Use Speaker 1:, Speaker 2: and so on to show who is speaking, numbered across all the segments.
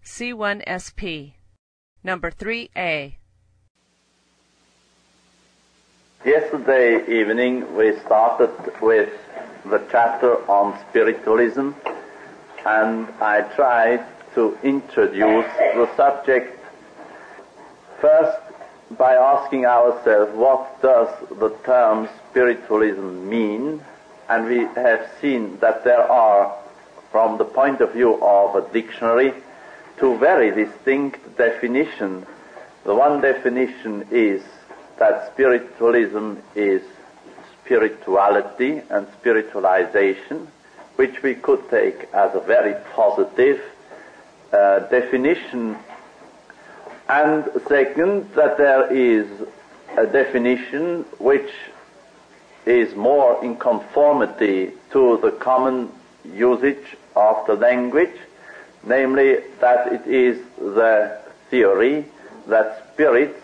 Speaker 1: C1SP. Number 3A.
Speaker 2: Yesterday evening we started with the chapter on spiritualism, and I tried to introduce the subject first by asking ourselves, what does the term spiritualism mean? And we have seen that there are, from the point of view of a dictionary, two very distinct definitions. The one definition is that spiritualism is spirituality and spiritualization, which we could take as a very positive definition. And second, that there is a definition which is more in conformity to the common usage of the language, namely that it is the theory that spirits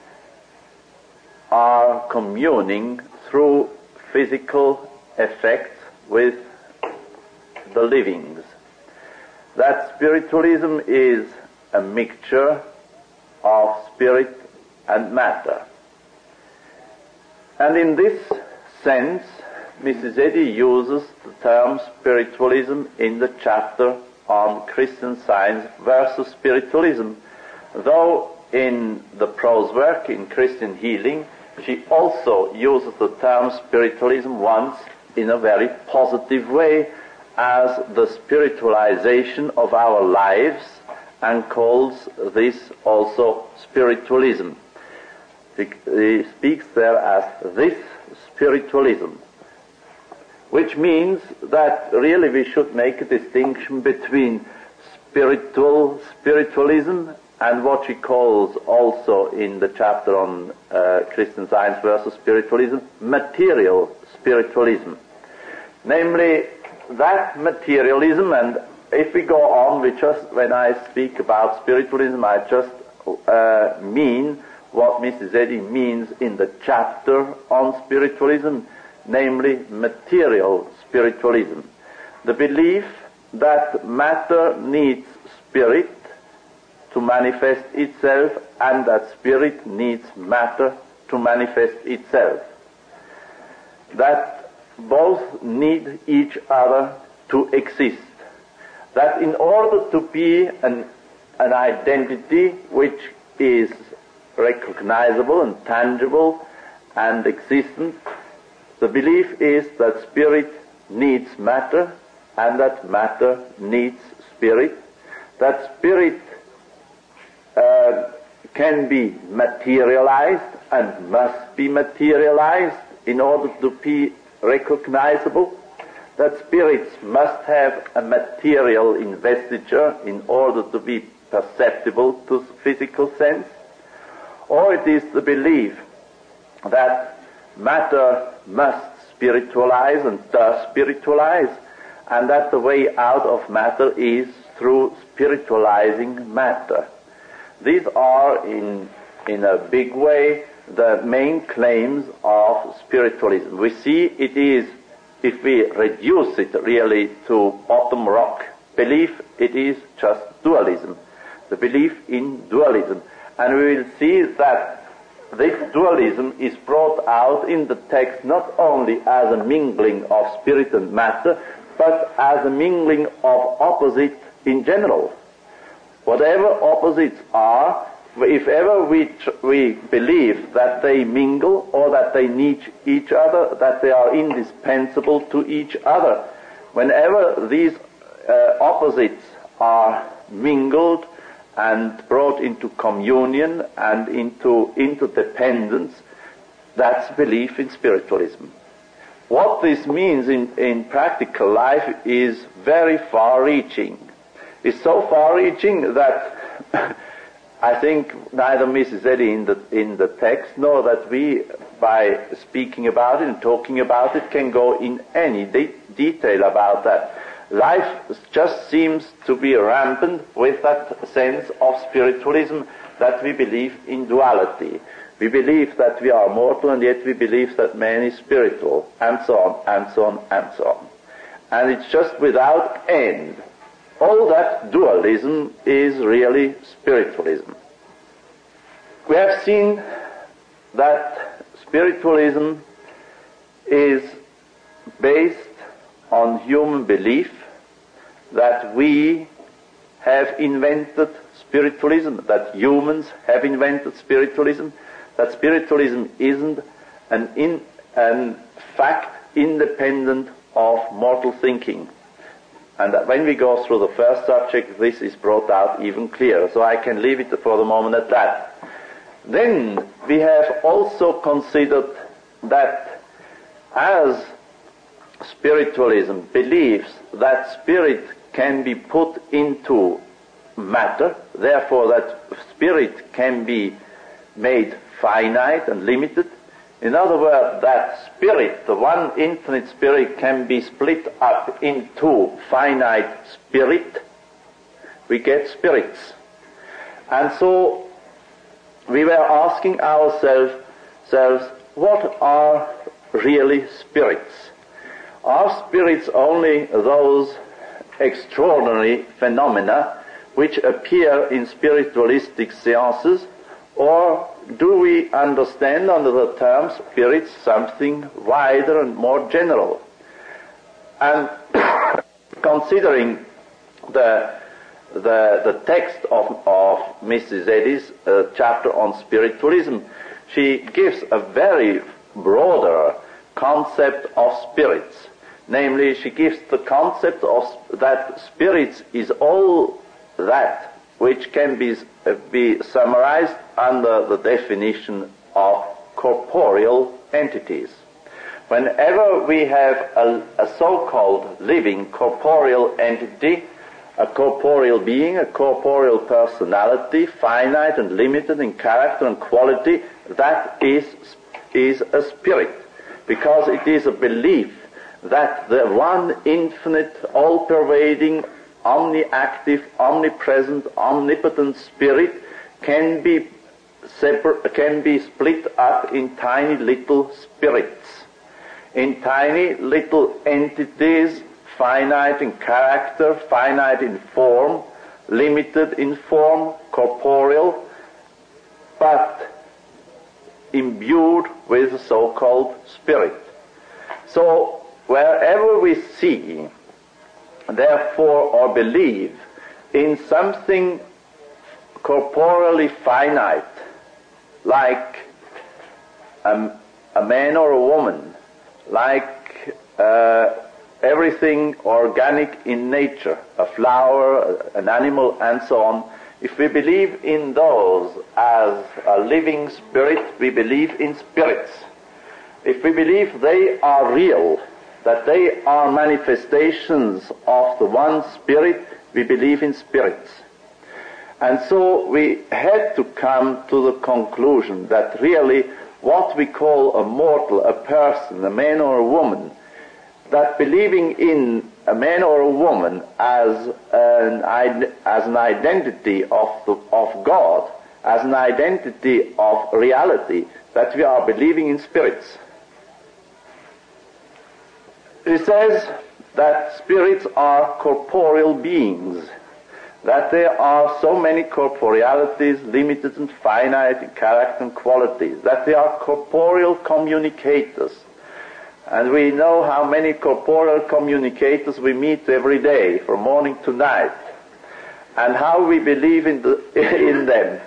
Speaker 2: are communing through physical effects with the livings. That spiritualism is a mixture of spirit and matter. And in this sense, Mrs. Eddy uses the term spiritualism in the chapter on Christian Science versus spiritualism, though in the prose work, in Christian Healing, she also uses the term spiritualism once in a very positive way as the spiritualization of our lives, and calls this also spiritualism. He speaks there as this spiritualism, which means that really we should make a distinction between spiritualism and what she calls also in the chapter on Christian Science versus spiritualism, material spiritualism. Namely, that materialism, and if we go on, when I speak about spiritualism, I just mean what Mrs. Eddy means in the chapter on spiritualism, namely material spiritualism. The belief that matter needs spirit to manifest itself, and that spirit needs matter to manifest itself. That both need each other to exist. That in order to be an identity which is recognizable and tangible and existent, the belief is that spirit needs matter and that matter needs spirit, that spirit can be materialized and must be materialized in order to be recognizable, that spirits must have a material investiture in order to be perceptible to physical sense, or it is the belief that matter must spiritualize and does spiritualize, and that the way out of matter is through spiritualizing matter. These are, in a big way, the main claims of spiritualism. We see it is, if we reduce it really to bottom rock belief, it is just dualism, the belief in dualism. And we will see that this dualism is brought out in the text not only as a mingling of spirit and matter, but as a mingling of opposites in general. Whatever opposites are, if ever we believe that they mingle or that they need each other, that they are indispensable to each other, whenever these opposites are mingled and brought into communion and into interdependence, that's belief in spiritualism. What this means in practical life is very far-reaching. It's so far-reaching that I think neither Mrs. Eddy in the text nor that we, by speaking about it and talking about it, can go in any detail about that. Life just seems to be rampant with that sense of spiritualism, that we believe in duality. We believe that we are mortal, and yet we believe that man is spiritual, and so on, and so on, and so on. And it's just without end. all that dualism is really spiritualism. We have seen that spiritualism is based on human belief that we have invented spiritualism, that humans have invented spiritualism, that spiritualism isn't an fact independent of mortal thinking. And that when we go through the first subject, this is brought out even clearer. So I can leave it for the moment at that. Then we have also considered that as spiritualism believes that spirit can be put into matter, therefore that spirit can be made finite and limited. In other words, that spirit, the one infinite spirit, can be split up into finite spirit. We get spirits. And so we were asking ourselves, what are really spirits? Are spirits only those extraordinary phenomena which appear in spiritualistic seances, or do we understand under the term spirits something wider and more general? And considering the text of Mrs. Eddy's chapter on spiritualism, she gives a very broader concept of spirits. Namely, she gives the concept of that spirits is all that which can be summarized under the definition of corporeal entities. Whenever we have a so-called living corporeal entity, a corporeal being, a corporeal personality, finite and limited in character and quality, that is a spirit, because it is a belief that the one infinite, all-pervading, omni-active, omnipresent, omnipotent spirit can be split up in tiny little spirits, in tiny little entities, finite in character, finite in form, limited in form, corporeal, but imbued with the so-called spirit. So wherever we see, therefore, or believe in something corporeally finite, like a man or a woman, like everything organic in nature, a flower, an animal, and so on, if we believe in those as a living spirit, we believe in spirits. If we believe they are real, that they are manifestations of the one spirit, we believe in spirits. And so we had to come to the conclusion that really what we call a mortal, a person, a man or a woman, that believing in a man or a woman as an identity of God, as an identity of reality, that we are believing in spirits. It says that spirits are corporeal beings, that there are so many corporealities, limited and finite in character and qualities, that they are corporeal communicators. And we know how many corporeal communicators we meet every day, from morning to night, and how we believe in them.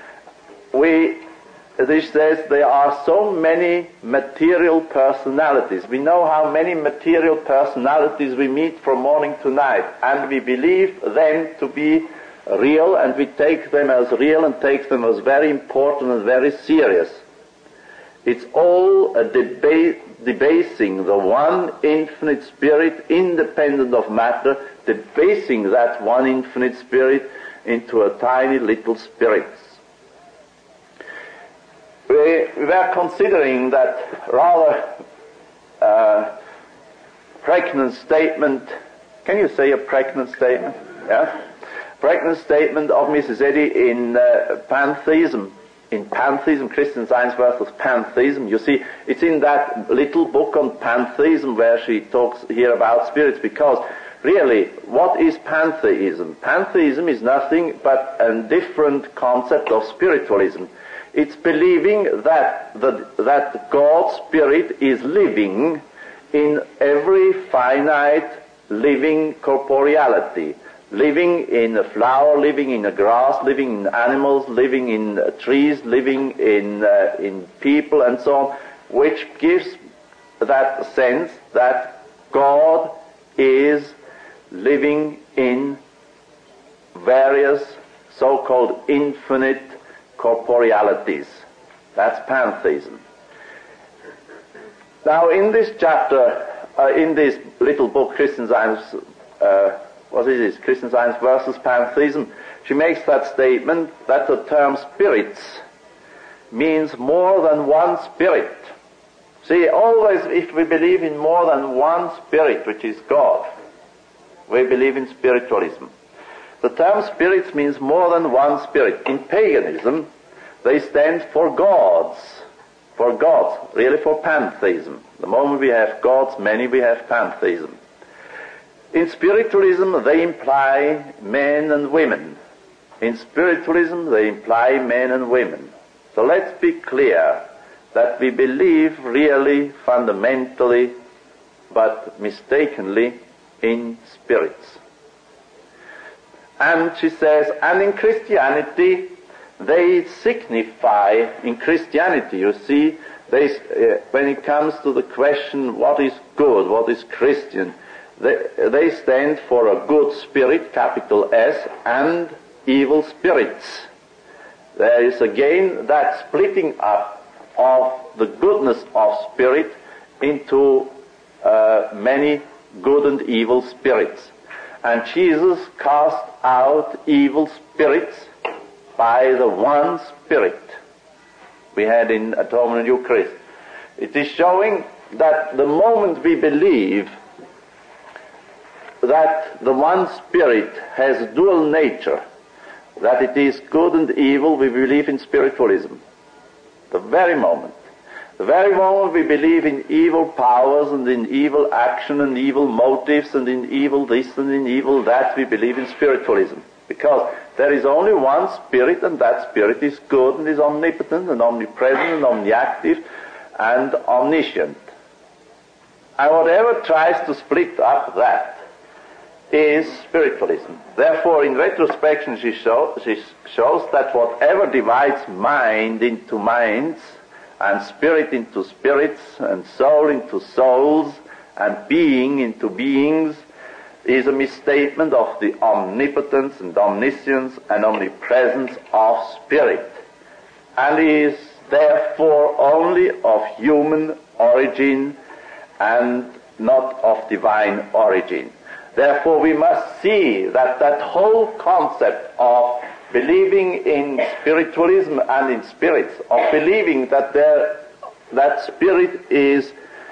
Speaker 2: This says there are so many material personalities. We know how many material personalities we meet from morning to night, and we believe them to be real, and we take them as real and take them as very important and very serious. It's all a debasing the one infinite spirit, independent of matter, debasing that one infinite spirit into a tiny little spirit. We were considering that rather pregnant statement. Can you say a pregnant statement? Yeah? Pregnant statement of Mrs. Eddy in pantheism. In pantheism, Christian Science versus pantheism. You see, it's in that little book on pantheism where she talks here about spirits, because Really, what is pantheism? Pantheism is nothing but a different concept of spiritualism. It's believing that God's Spirit is living in every finite living corporeality, living in a flower, living in a grass, living in animals, living in trees, living in people and so on, which gives that sense that God is living in various so-called infinite corporealities. That's pantheism. Now, in this chapter, in this little book, Christian Science, Christian Science versus Pantheism, she makes that statement that the term spirits means more than one spirit. See, always if we believe in more than one spirit, which is God, we believe in spiritualism. The term spirits means more than one spirit. In paganism, they stand for gods, really for pantheism. The moment we have gods, many, we have pantheism. In spiritualism, they imply men and women. In spiritualism, they imply men and women. So let's be clear that we believe really, fundamentally, but mistakenly, in spirits. And she says, and in Christianity, they signify, in Christianity, you see, when it comes to the question, what is good, what is Christian, they stand for a good spirit, capital S, and evil spirits. There is again that splitting up of the goodness of spirit into many good and evil spirits. And Jesus cast out evil spirits by the one Spirit we had in Atonement and Eucharist. It is showing that the moment we believe that the one Spirit has dual nature, that it is good and evil, we believe in spiritualism. The very moment we believe in evil powers and in evil action and evil motives and in evil this and in evil that, we believe in spiritualism. Because there is only one Spirit, and that Spirit is good and is omnipotent and omnipresent and omniactive and omniscient. And whatever tries to split up that is spiritualism. Therefore, in retrospection, she shows that whatever divides mind into minds, and spirit into spirits, and soul into souls, and being into beings, is a misstatement of the omnipotence and omniscience and omnipresence of spirit, and is therefore only of human origin and not of divine origin. Therefore, we must see that whole concept of believing in spiritualism and in spirits, of believing that spirit is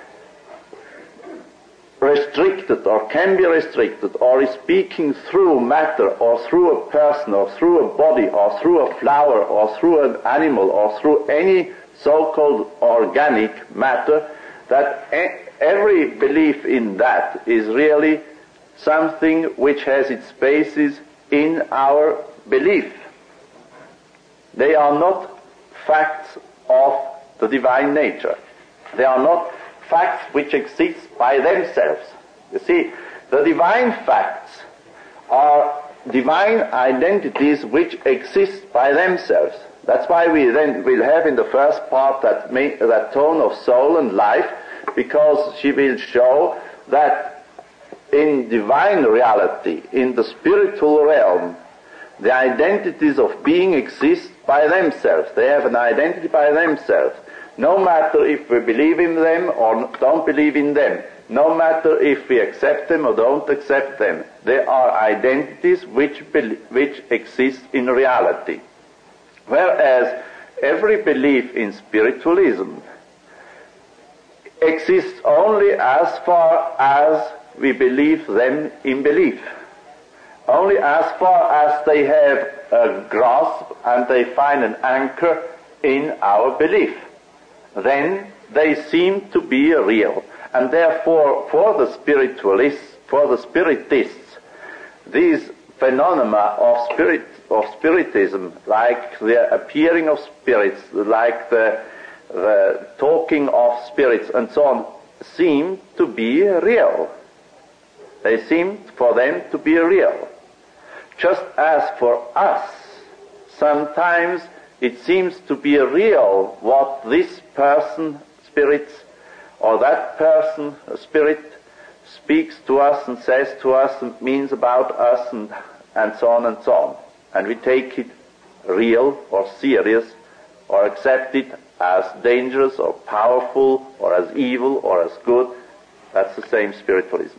Speaker 2: restricted or can be restricted or is speaking through matter or through a person or through a body or through a flower or through an animal or through any so-called organic matter, that every belief in that is really something which has its basis in our belief. They are not facts of the divine nature. They are not facts which exist by themselves. You see, the divine facts are divine identities which exist by themselves. That's why we then will have in the first part that tone of soul and life, because she will show that in divine reality, in the spiritual realm, the identities of being exist by themselves. They have an identity by themselves. No matter if we believe in them or don't believe in them, no matter if we accept them or don't accept them, they are identities which exist in reality. Whereas every belief in spiritualism exists only as far as we believe them in belief. Only as far as they have a grasp and they find an anchor in our belief. Then they seem to be real. And therefore, for the spiritualists, for the spiritists, these phenomena of spiritism, like the appearing of spirits, like the talking of spirits and so on, seem to be real. They seem for them to be real. Just as for us, sometimes it seems to be real what this person, spirits, or that person, a spirit, speaks to us and says to us and means about us and so on and so on. And we take it real or serious or accept it as dangerous or powerful or as evil or as good. That's the same spiritualism.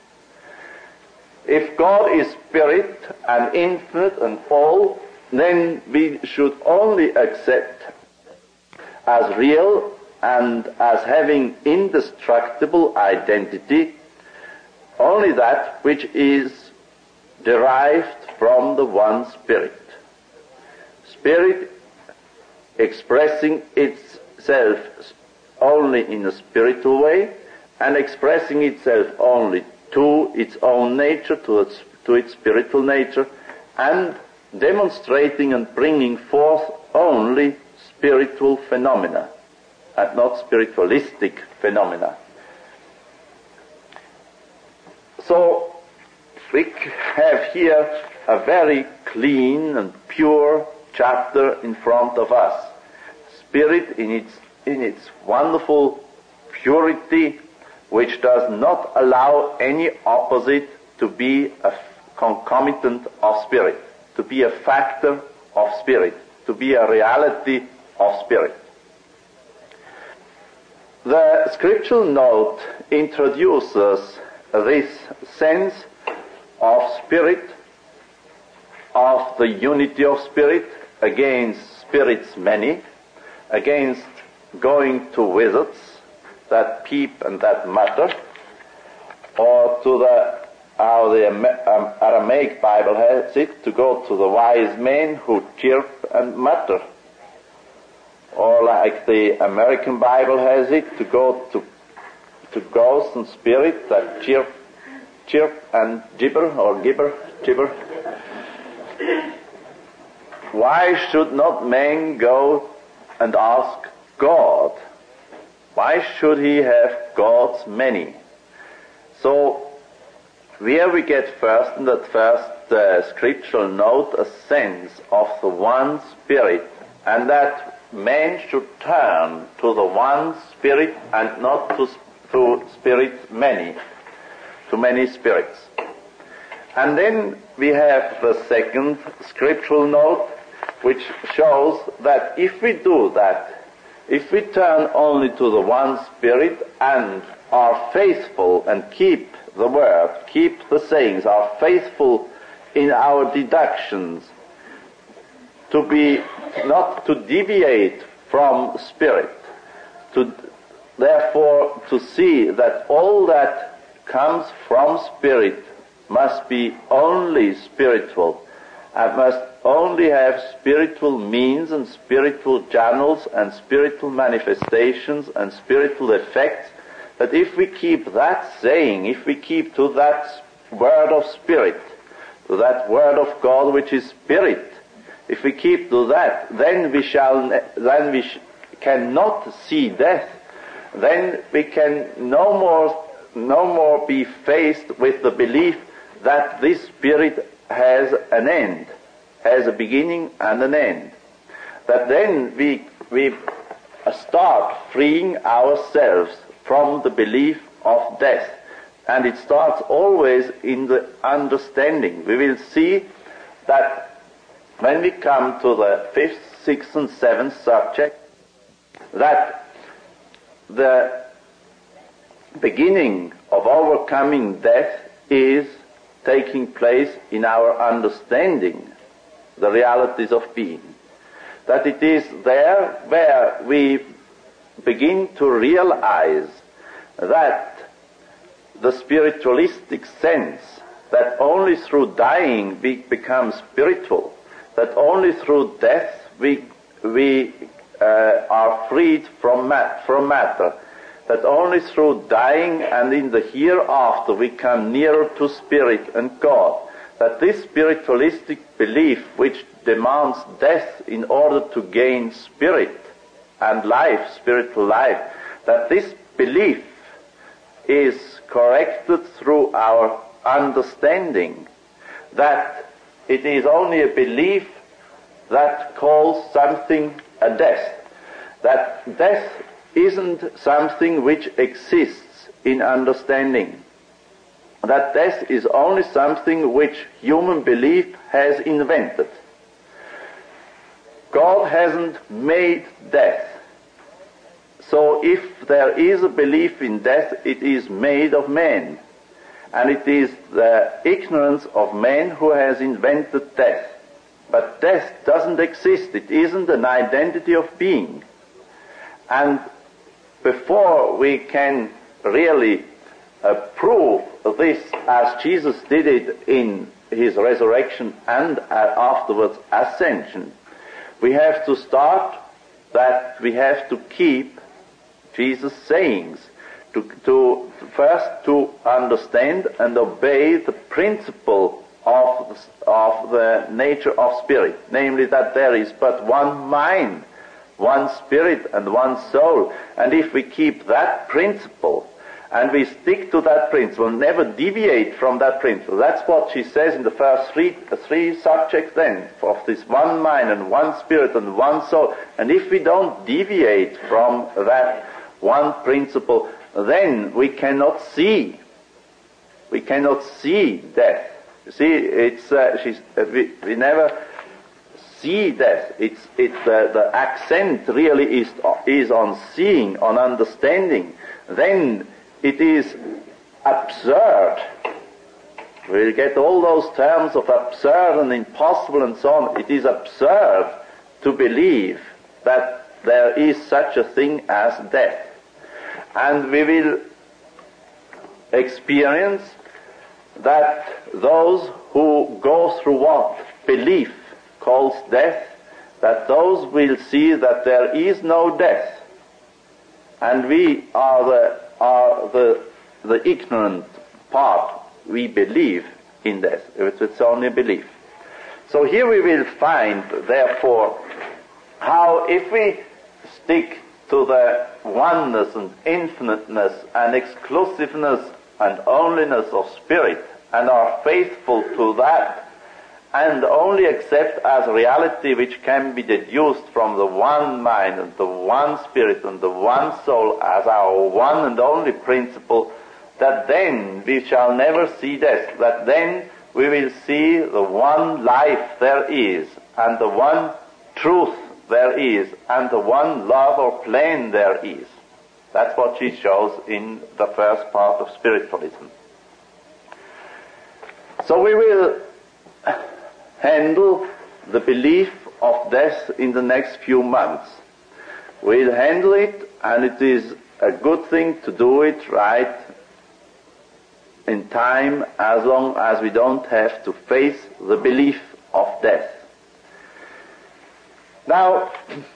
Speaker 2: If God is spirit and infinite and all, then we should only accept as real and as having indestructible identity only that which is derived from the one Spirit. Spirit expressing itself only in a spiritual way and expressing itself only to its own nature, to its spiritual nature, and demonstrating and bringing forth only spiritual phenomena and not spiritualistic phenomena. So we have here a very clean and pure chapter in front of us. Spirit in its wonderful purity, which does not allow any opposite to be a concomitant of spirit, to be a factor of spirit, to be a reality of spirit. The scriptural note introduces this sense of spirit, of the unity of spirit, against spirits many, against going to wizards that peep and that mutter, or to how the Aramaic Bible has it, to go to the wise men who chirp and mutter, or like the American Bible has it, to go to ghosts and spirits that chirp and gibber. Why should not man go and ask God? Why should he have gods many? So, here we get first in that first scriptural note a sense of the one Spirit, and that man should turn to the one Spirit and not to spirits many, to many spirits. And then we have the second scriptural note, which shows that if we do that, if we turn only to the one Spirit and are faithful and keep the word, keep the sayings, are faithful in our deductions, to be not to deviate from Spirit, therefore to see that all that comes from Spirit must be only spiritual, and must only have spiritual means and spiritual channels and spiritual manifestations and spiritual effects, that if we keep that saying, if we keep to that word of Spirit, to that word of God which is Spirit, if we keep to that, then we cannot see death. Then we can no more be faced with the belief that this Spirit has an end, has a beginning and an end. That then we start freeing ourselves from the belief of death. And it starts always in the understanding. We will see that when we come to the 5th, 6th and 7th subject, that the beginning of overcoming death is taking place in our understanding the realities of being. That it is there where we begin to realize that the spiritualistic sense, that only through dying we become spiritual, that only through death we are freed from matter, that only through dying and in the hereafter we come nearer to spirit and God, that this spiritualistic belief which demands death in order to gain spirit and life, spiritual life, that this belief is corrected through our understanding, that it is only a belief that calls something a death, that death isn't something which exists in understanding, that death is only something which human belief has invented. God hasn't made death. So if there is a belief in death, it is made of man. And it is the ignorance of man who has invented death. But death doesn't exist. It isn't an identity of being. And before we can really prove this as Jesus did it in his resurrection and afterwards ascension, we have to start that we have to keep Jesus' sayings, to first to understand and obey the principle of the nature of spirit, namely that there is but one mind, one spirit and one soul. And if we keep that principle and we stick to that principle, never deviate from that principle, that's what she says in the first three subjects then, of this one mind and one spirit and one soul. And if we don't deviate from that one principle, then we cannot see death. You see, we never see death. The accent really is on seeing, on understanding. Then it is absurd. We'll get all those terms of absurd and impossible and so on. It is absurd to believe that there is such a thing as death. And we will experience that those who go through what belief calls death, that those will see that there is no death. And we are the ignorant part. We believe in death. It's only a belief. So here we will find, therefore, how if we stick to the oneness and infiniteness and exclusiveness and onlyness of spirit and are faithful to that and only accept as reality which can be deduced from the one mind and the one spirit and the one soul as our one and only principle, that then we shall never see death, that then we will see the one life there is and the one truth there is, and the one love or plan there is. That's what she shows in the first part of spiritualism. So we will handle the belief of death in the next few months. We'll handle it, and it is a good thing to do it right in time, as long as we don't have to face the belief of death. Now,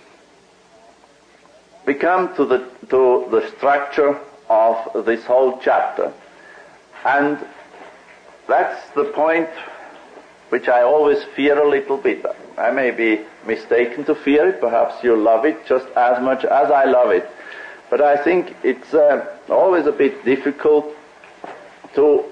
Speaker 2: we come to the structure of this whole chapter. And that's the point which I always fear a little bit. I may be mistaken to fear it. Perhaps you love it just as much as I love it. But I think it's always a bit difficult to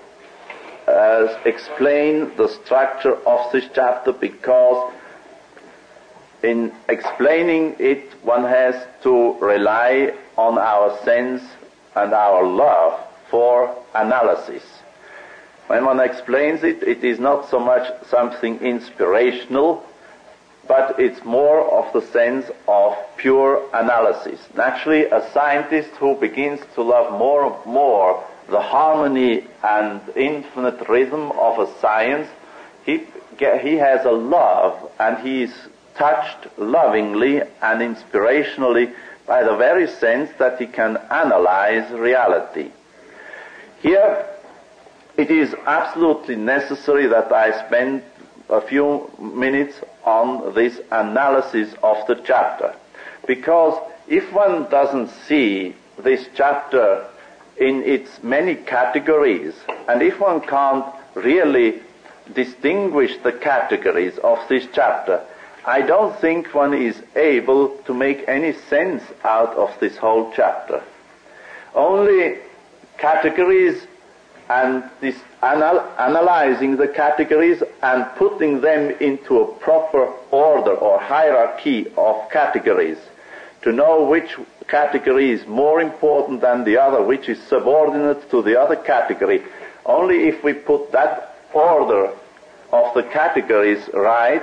Speaker 2: explain the structure of this chapter, because in explaining it, one has to rely on our sense and our love for analysis. When one explains it, it is not so much something inspirational, but it's more of the sense of pure analysis. Naturally, a scientist who begins to love more and more the harmony and infinite rhythm of a science, he has a love, and he is touched lovingly and inspirationally by the very sense that he can analyze reality. Here, it is absolutely necessary that I spend a few minutes on this analysis of the chapter, because if one doesn't see this chapter in its many categories, and if one can't really distinguish the categories of this chapter, I don't think one is able to make any sense out of this whole chapter. Only categories and this analyzing the categories and putting them into a proper order or hierarchy of categories to know which category is more important than the other, which is subordinate to the other category. Only if we put that order of the categories right,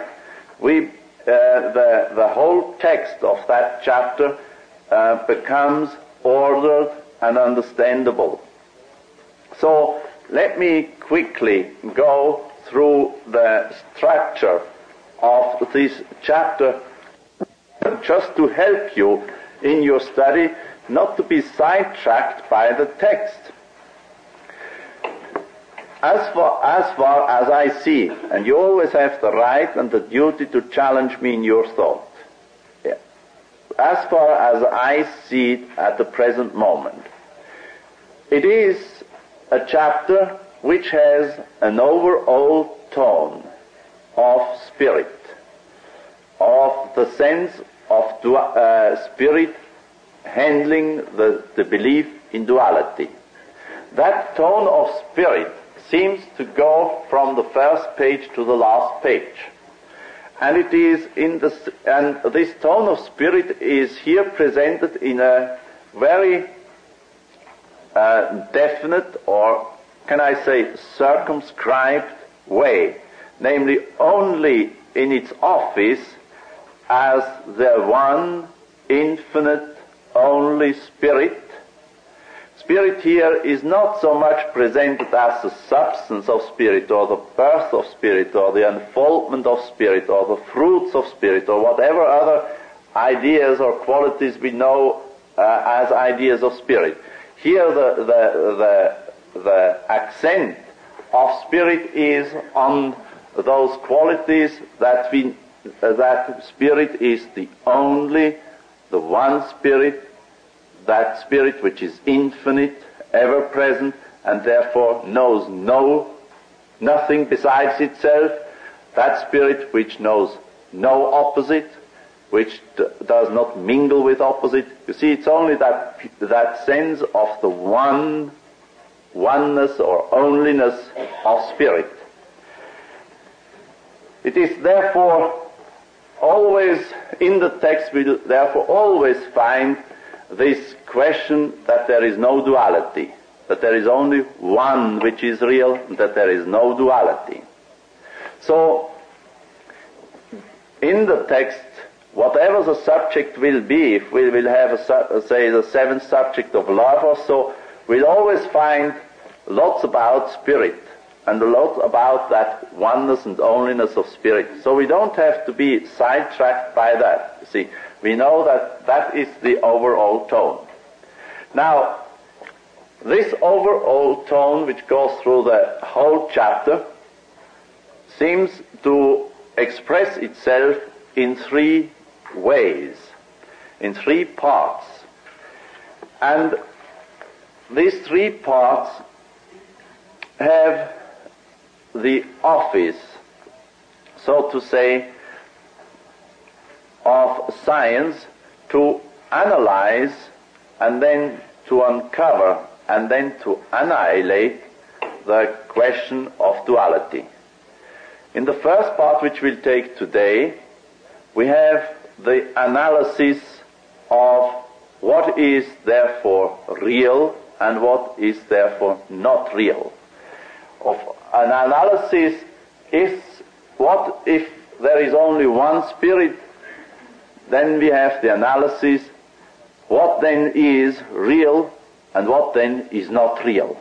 Speaker 2: the whole text of that chapter becomes ordered and understandable. So let me quickly go through the structure of this chapter just to help you in your study not to be sidetracked by the text. As far as I see, and you always have the right and the duty to challenge me in your thought. Yeah. As far as I see it at the present moment, it is a chapter which has an overall tone of spirit, of the sense of spirit handling the belief in duality. That tone of spirit seems to go from the first page to the last page. And it is and this tone of spirit is here presented in a very definite, or can I say circumscribed way, namely only in its office as the one infinite only spirit. Spirit here is not so much presented as the substance of spirit, or the birth of spirit, or the unfoldment of spirit, or the fruits of spirit, or whatever other ideas or qualities we know as ideas of spirit. Here the accent of spirit is on those qualities that spirit is the one spirit, that spirit which is infinite, ever present, and therefore knows nothing besides itself, that spirit which knows no opposite, which does not mingle with opposite. You see, it's only that sense of the oneness or onlyness of spirit. It is therefore always, in the text we therefore always find this question that there is no duality, that there is only one which is real, and that there is no duality. So, in the text, whatever the subject will be, if we will have, say, the seventh subject of love or so, we'll always find lots about spirit, and a lot about that oneness and onlyness of spirit. So we don't have to be sidetracked by that. You see, we know that is the overall tone. Now, this overall tone, which goes through the whole chapter, seems to express itself in three ways, in three parts. And these three parts have the office, so to say, of science to analyze and then to uncover and then to annihilate the question of duality. In the first part, which we'll take today, we have the analysis of what is therefore real and what is therefore not real. Of an analysis is what if there is only one spirit, then we have the analysis what then is real and what then is not real.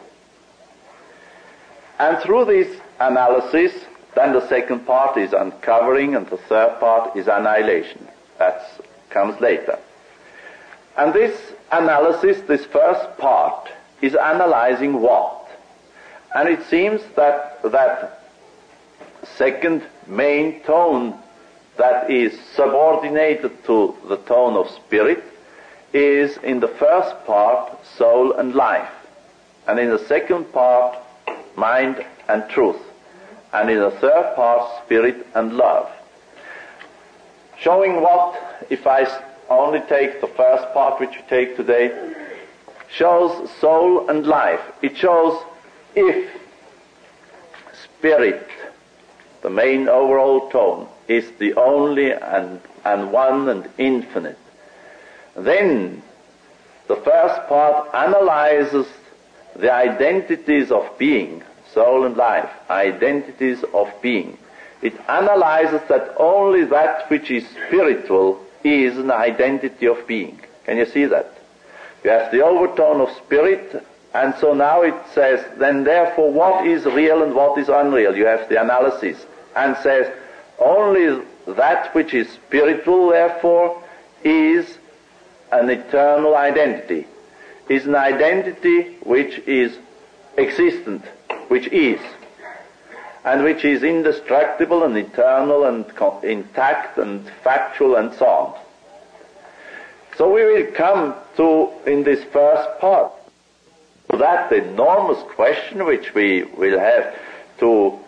Speaker 2: And through this analysis, then the second part is uncovering and the third part is annihilation. That comes later. And this analysis, this first part, is analyzing what? And it seems that second main tone that is subordinated to the tone of spirit is in the first part soul and life, and in the second part mind and truth, and in the third part spirit and love. Showing what, if I only take the first part which we take today, shows soul and life. It shows if spirit, the main overall tone, is the only and one and infinite, then the first part analyzes the identities of being, soul and life, identities of being. It analyzes that only that which is spiritual is an identity of being. Can you see that? You have the overtone of spirit, and so now it says, then therefore what is real and what is unreal? You have the analysis, and says, only that which is spiritual, therefore, is an eternal identity, is an identity which is existent, which is, and which is indestructible and eternal and intact and factual and so on. So we will come to, in this first part, to that enormous question which we will have to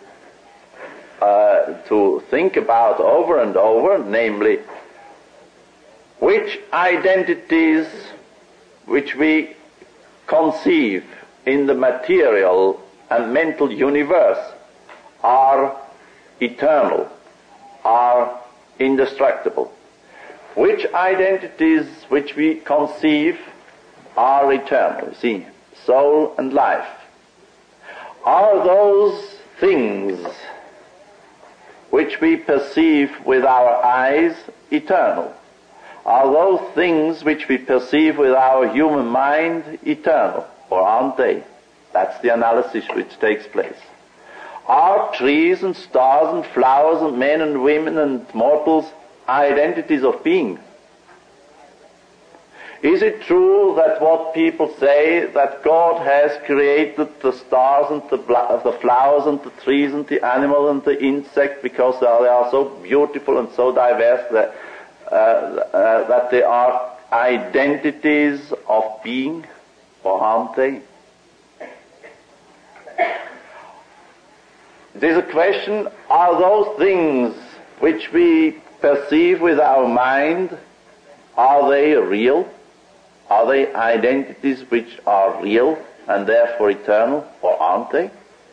Speaker 2: think about over and over, namely, which identities which we conceive in the material and mental universe are eternal, are indestructible. Which identities which we conceive are eternal. You see, soul and life. Are those things which we perceive with our eyes eternal? Are those things which we perceive with our human mind eternal? Or aren't they? That's the analysis which takes place. Are trees and stars and flowers and men and women and mortals identities of being? Is it true that what people say, that God has created the stars and the flowers and the trees and the animal and the insect because they are so beautiful and so diverse that they are identities of being, or aren't they? There's a question, are those things which we perceive with our mind, are they real? Are they identities which are real and therefore eternal, or aren't they?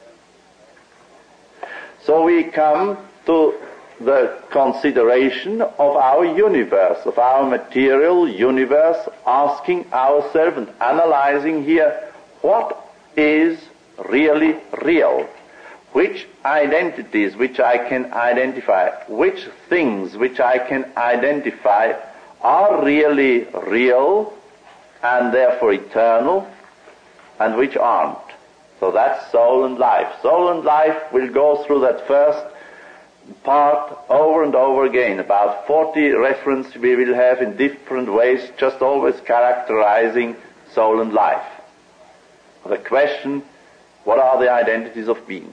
Speaker 2: So we come to the consideration of our universe, of our material universe, asking ourselves and analyzing here, what is really real? Which identities which I can identify, which things which I can identify are really real and therefore eternal, and which aren't. So that's soul and life. Soul and life will go through that first part over and over again. About 40 references we will have in different ways, just always characterizing soul and life. The question, what are the identities of being?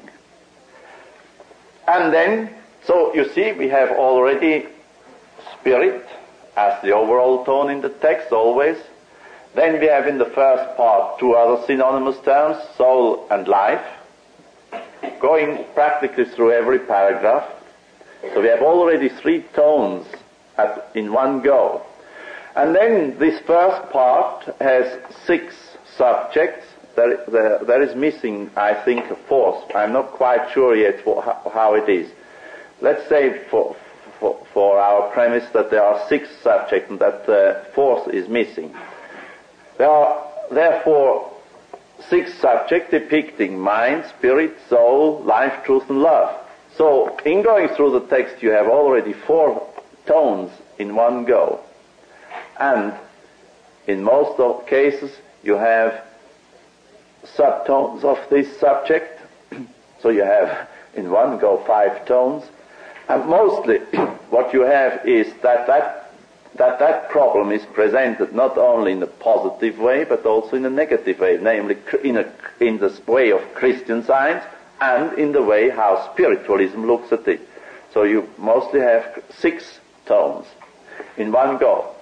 Speaker 2: And then, so you see, we have already spirit as the overall tone in the text, always. Then we have in the first part two other synonymous terms, soul and life, going practically through every paragraph. So we have already three tones in one go. And then this first part has 6 subjects. There is missing, I think, a fourth. I'm not quite sure yet how it is. Let's say for our premise that there are 6 subjects and that the fourth is missing. There are therefore 6 subjects depicting mind, spirit, soul, life, truth, and love. So in going through the text you have already 4 tones in one go. And in most of cases you have subtones of this subject. So you have in one go 5 tones. And mostly what you have is that problem is presented not only in a positive way but also in a negative way, namely in the way of Christian Science and in the way how spiritualism looks at it. So you mostly have 6 tones in one go.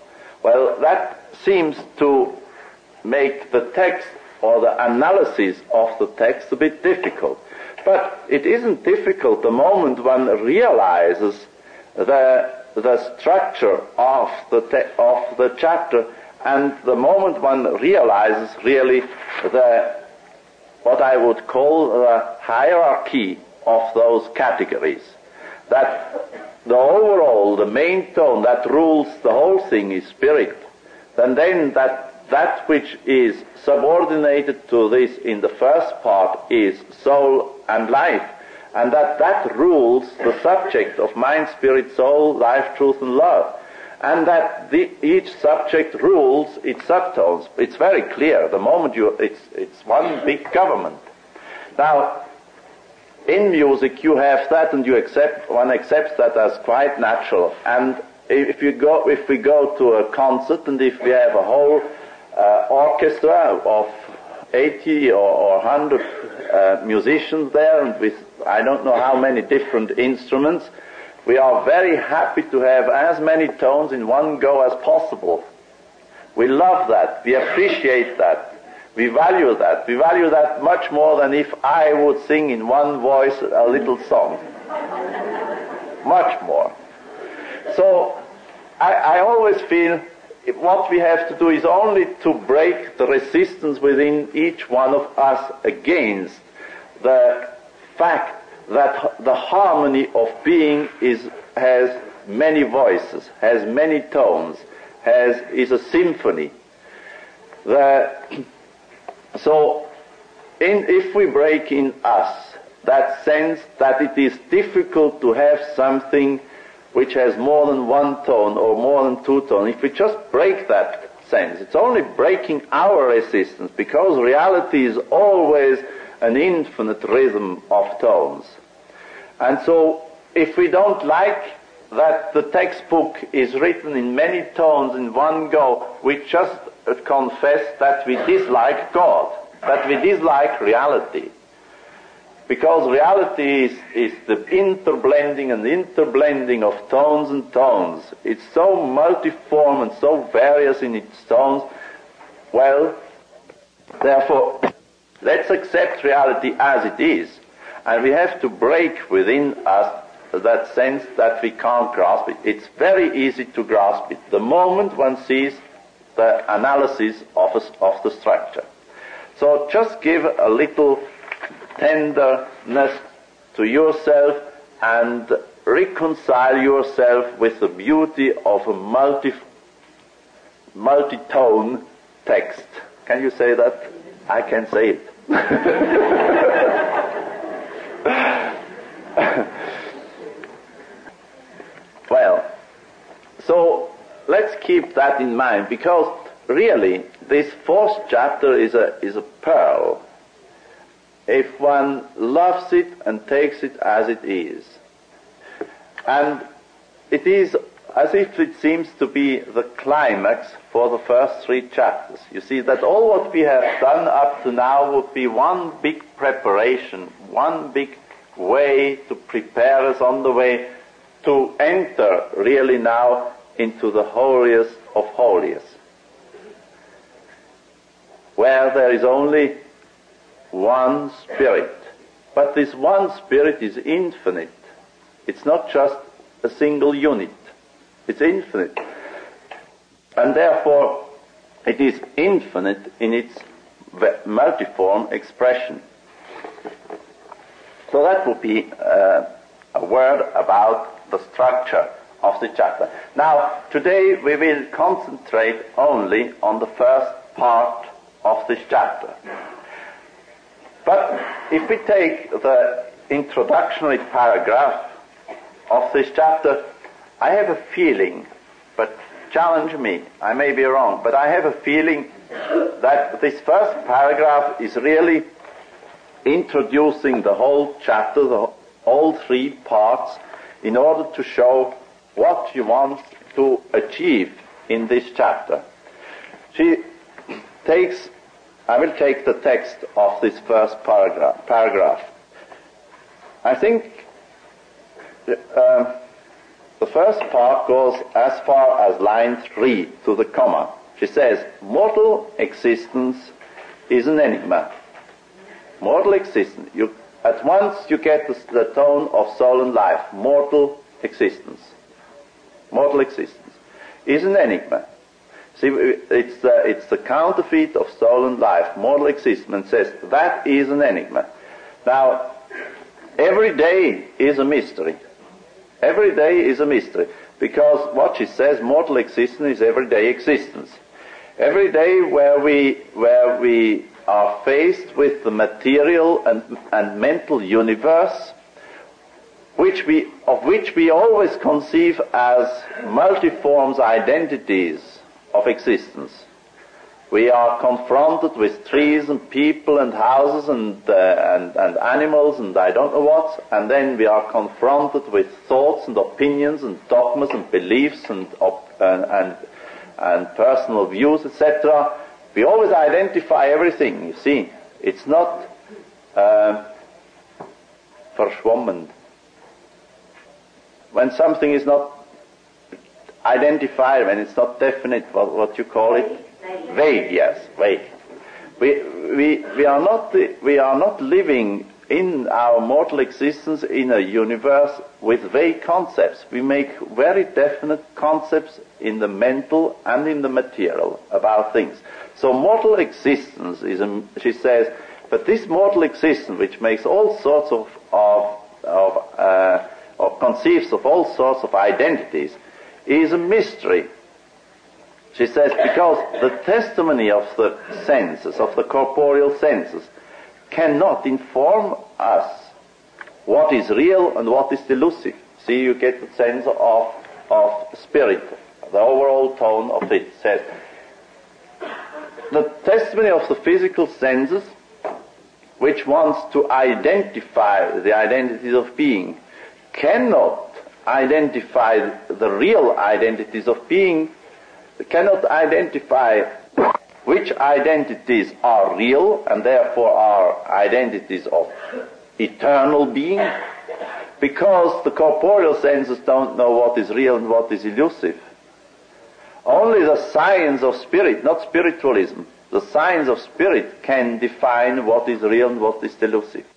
Speaker 2: Well, that seems to make the text or the analysis of the text a bit difficult. But it isn't difficult the moment one realizes the structure of the chapter, and the moment one realizes really what I would call the hierarchy of those categories. That the overall, the main tone that rules the whole thing is spirit. And then that which is subordinated to this in the first part is soul and life. And that rules the subject of mind, spirit, soul, life, truth, and love. And that each subject rules its subtones. It's very clear. The moment it's one big government. Now, in music you have that, and one accepts that as quite natural. And if we go to a concert, and if we have a whole orchestra of 80 or 100 musicians there, and with I don't know how many different instruments, we are very happy to have as many tones in one go as possible. We love that. We appreciate that. We value that. We value that much more than if I would sing in one voice a little song. Much more. So I always feel what we have to do is only to break the resistance within each one of us against the fact that the harmony of being has many voices, has many tones, is a symphony. So if we break in us that sense that it is difficult to have something which has more than one tone or more than two tones, if we just break that sense, it's only breaking our resistance, because reality is always an infinite rhythm of tones. And so if we don't like that the textbook is written in many tones in one go, we just confess that we dislike God, that we dislike reality. Because reality is the interblending and interblending of tones and tones. It's so multiform and so various in its tones. Well, therefore, let's accept reality as it is. And we have to break within us that sense that we can't grasp it. It's very easy to grasp it the moment one sees the analysis of the structure. So just give a little tenderness to yourself and reconcile yourself with the beauty of a multi-tone text. Can you say that? I can say it. Well, so let's keep that in mind, because really this fourth chapter is a pearl if one loves it and takes it as it is. And it is as if it seems to be the climax for the first three chapters. You see that all what we have done up to now would be one big preparation, one big way to prepare us on the way to enter really now into the holiest of holies, where there is only one Spirit. But this one Spirit is infinite. It's not just a single unit. It's infinite. And therefore, it is infinite in its multiform expression. So that would be a word about the structure of the chapter. Now, today we will concentrate only on the first part of this chapter. But if we take the introductory paragraph of this chapter, I have a feeling, but challenge me, I may be wrong, but I have a feeling that this first paragraph is really introducing the whole chapter, all three parts, in order to show what you want to achieve in this chapter. I will take the text of this first paragraph. I think The first part goes as far as line 3 to the comma. She says, mortal existence is an enigma. Mortal existence. At once you get the tone of soul and life. Mortal existence. Mortal existence is an enigma. See, it's the counterfeit of soul and life. Mortal existence says that is an enigma. Now, every day is a mystery. Every day is a mystery. Because what she says, mortal existence is everyday existence. Every day where we are faced with the material and mental universe, of which we always conceive as multiform identities of existence. We are confronted with trees and people and houses and animals and I don't know what, and then we are confronted with thoughts and opinions and dogmas and beliefs and personal views, etc. We always identify everything, you see. It's not verschwommen. When something is not identified, when it's not definite, what you call it? Vague, yes, vague. We are not living in our mortal existence in a universe with vague concepts. We make very definite concepts in the mental and in the material about things. So mortal existence is, she says, but this mortal existence, which makes all sorts or conceives of all sorts of identities, is a mystery. She says, because the testimony of the senses, of the corporeal senses, cannot inform us what is real and what is delusive. See, you get the sense of spirit, the overall tone of it says. The testimony of the physical senses, which wants to identify the identities of being, cannot identify the real identities of being, cannot identify which identities are real and therefore are identities of eternal being, because the corporeal senses don't know what is real and what is elusive. Only the science of spirit, not spiritualism, the science of spirit can define what is real and what is delusive.